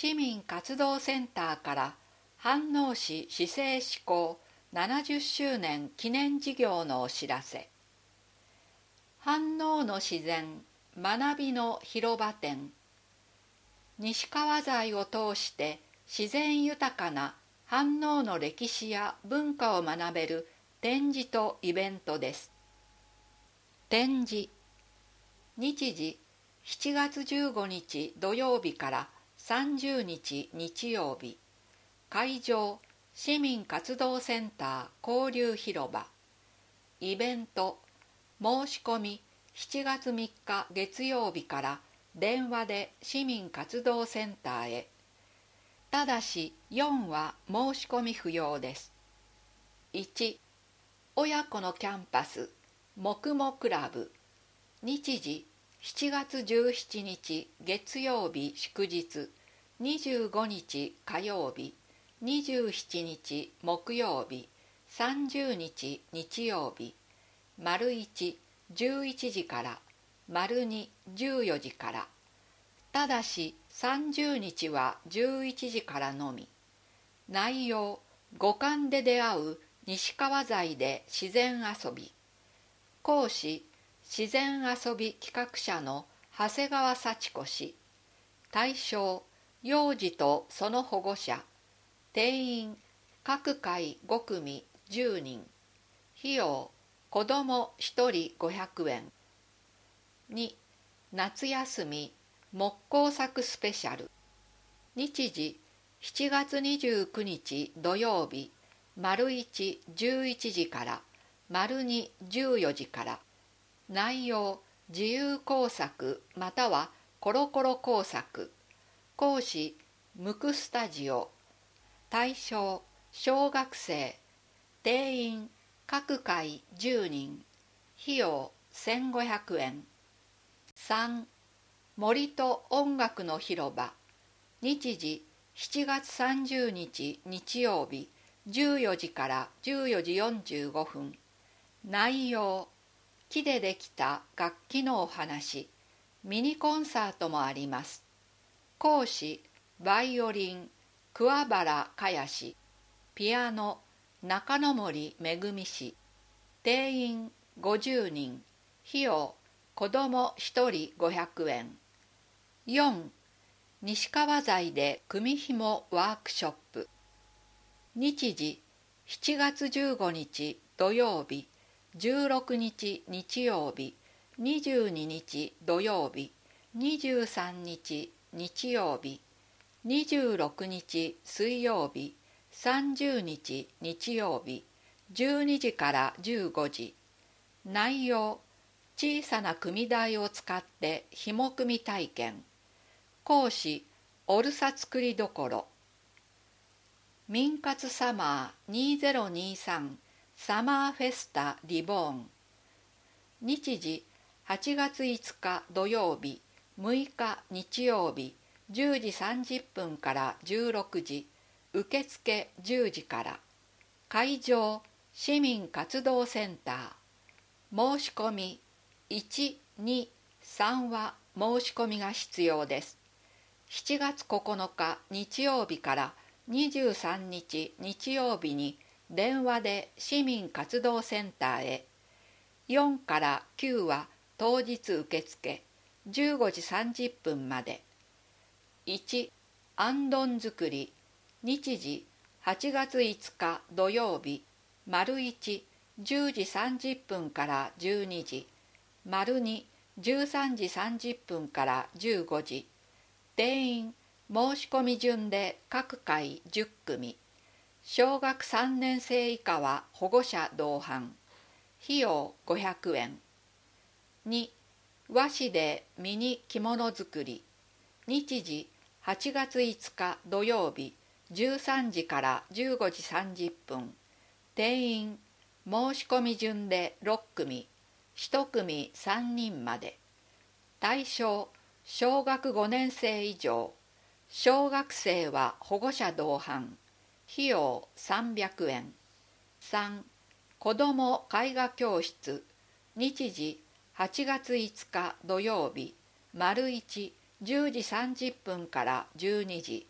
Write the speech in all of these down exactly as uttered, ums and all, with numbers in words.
市民活動センターから飯能市市政施行ななじゅっしゅうねん記念事業のお知らせ。飯能の自然学びの広場展。西川材を通して自然豊かな飯能の歴史や文化を学べる展示とイベントです。展示。日時しちがつじゅうごにち土曜日からさんじゅうにち日曜日。会場市民活動センター交流広場。イベント申し込みしちがつみっか月曜日から電話で市民活動センターへ。ただしよんは申し込み不要です。いち親子のキャンパスもくもクラブ。日時しちがつじゅうしちにち月曜日祝日、にじゅうごにち火曜日、にじゅうしちにち木曜日、さんじゅうにち日曜日。丸いち、じゅういちじから丸に、じゅうよじから。ただしさんじゅうにちはじゅういちじからのみ。内容五感で出会う西川材で自然遊び。講師自然遊び企画者の長谷川幸子氏。対象幼児とその保護者。定員各回ごくみじゅうにん。費用子どもひとりごひゃくえん。に夏休み木工作スペシャル。日時しちがつにじゅうくにち土曜日、丸いち、じゅういちじから丸に、じゅうよじから。内容自由工作またはコロコロ工作。講師ムクスタジオ。対象小学生。定員各回じゅうにん。費用せんごひゃくえん。さん森と音楽の広場。日時しちがつさんじゅうにち日曜日、じゅうよじからじゅうよじよんじゅうごふん。内容木でできた楽器のお話。ミニコンサートもあります。講師バイオリン桑原かやし。ピアノ中野森めぐみ氏。定員ごじゅうにん。費用子どもひとりごひゃくえん。よん西川材で組紐ワークショップ。日時しちがつじゅうごにち土曜日、じゅうろくにち日曜日、にじゅうににち土曜日、にじゅうさんにち日曜日、にじゅうろくにち水曜日、さんじゅうにち日曜日、じゅうにじからじゅうごじ。内容小さな組台を使って紐組み体験。講師オルサ作りどころ。民活サマーにせんにじゅうさんサマーフェスタリボーン。日時はちがついつか土曜日、むいか日曜日、じゅうじさんじゅっぷんからじゅうろくじ。受付じゅうじから。会場市民活動センター。申し込みいち、に、さんは申し込みが必要です。しちがつここのか日曜日からにじゅうさんにち日曜日に電話で市民活動センターへ。よんからきゅうは当日受付、じゅうごじさんじゅっぷんまで。いちあんどん作り。日時はちがついつか土曜日、丸いち、じゅうじさんじゅっぷんからじゅうにじ、丸に、じゅうさんじさんじゅっぷんからじゅうごじ。定員申し込み順で各回じゅっくみ。小学さんねんせい以下は保護者同伴。費用ごひゃくえん。に和紙でミニ着物作り。日時はちがついつか土曜日、じゅうさんじからじゅうごじさんじゅっぷん。定員申し込み順でろっくみ、いちくみさんにんまで。対象小学ごねんせい以上。小学生は保護者同伴。費用さんびゃくえん。さん子ども絵画教室。日時はちがついつか土曜日、丸いち、じゅうじさんじゅっぷんからじゅうにじ。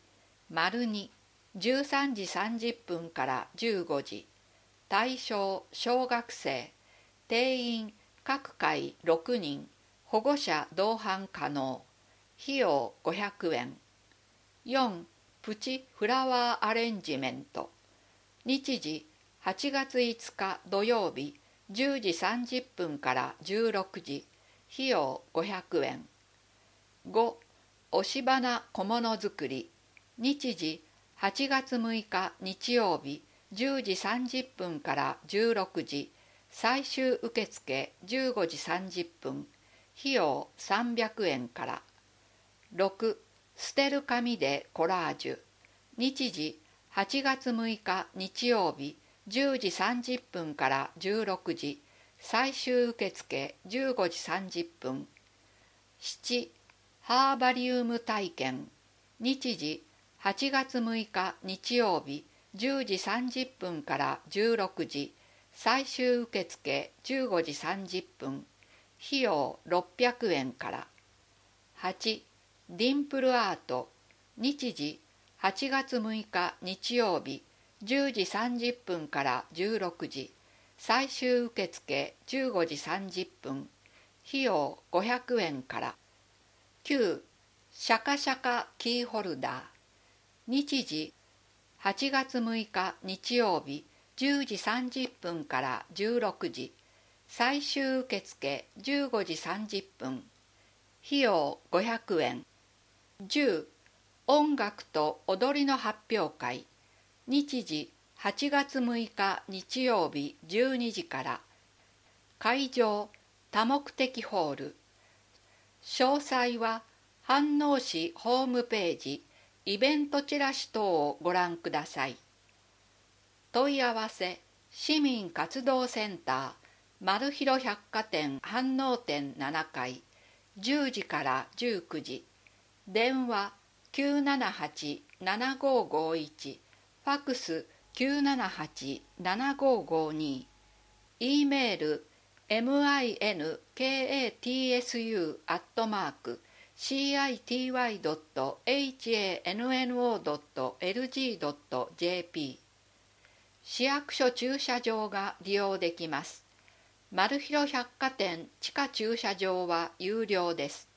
丸に、じゅうさんじさんじゅっぷんからじゅうごじ、対象小学生、定員各回ろくにん、保護者同伴可能、費用ごひゃくえん。よん、プチフラワーアレンジメント、日時はちがついつか土曜日じゅうじさんじゅっぷんからじゅうろくじ、費用ごひゃくえん。ご、押し花小物作り、日時はちがつむいか日曜日じゅうじさんじゅっぷんからじゅうろくじ、最終受付じゅうごじさんじゅっぷん、費用さんびゃくえんから。ろく、捨てる紙でコラージュ、日時はちがつむいか日曜日じゅうじさんじゅっぷんからじゅうろくじ、最終受付じゅうごじさんじゅっぷん。なな、ハーバリウム体験、日時はちがつむいか日曜日じゅうじさんじゅっぷんからじゅうろくじ、最終受付じゅうごじさんじゅっぷん、費用ろっぴゃくえんから。はち、ディンプルアート、日時はちがつむいか日曜日じゅうじさんじゅっぷんからじゅうろくじ、最終受付じゅうごじさんじゅっぷん、費用ごひゃくえんから。きゅう、シャカシャカキーホルダー、日時はちがつむいか日曜日じゅうじさんじゅっぷんからじゅうろくじ、最終受付じゅうごじさんじゅっぷん、費用ごひゃくえん。じゅう、音楽と踊りの発表会、日時はちがつむいか日曜日じゅうにじから、会場多目的ホール、詳細は飯能市ホームページイベントチラシ等をご覧ください。問い合わせ市民活動センターマルヒロ百貨店飯能店ななかい、じゅうじからじゅうくじ、電話きゅうななはち ななごごいち、ファクスきゅうななはち ななごごに、E メール ミンカト アットマーク シーアイティーワイドットハノドットエルジードットジェーピー、 市役所駐車場が利用できます。マルヒロ百貨店地下駐車場は有料です。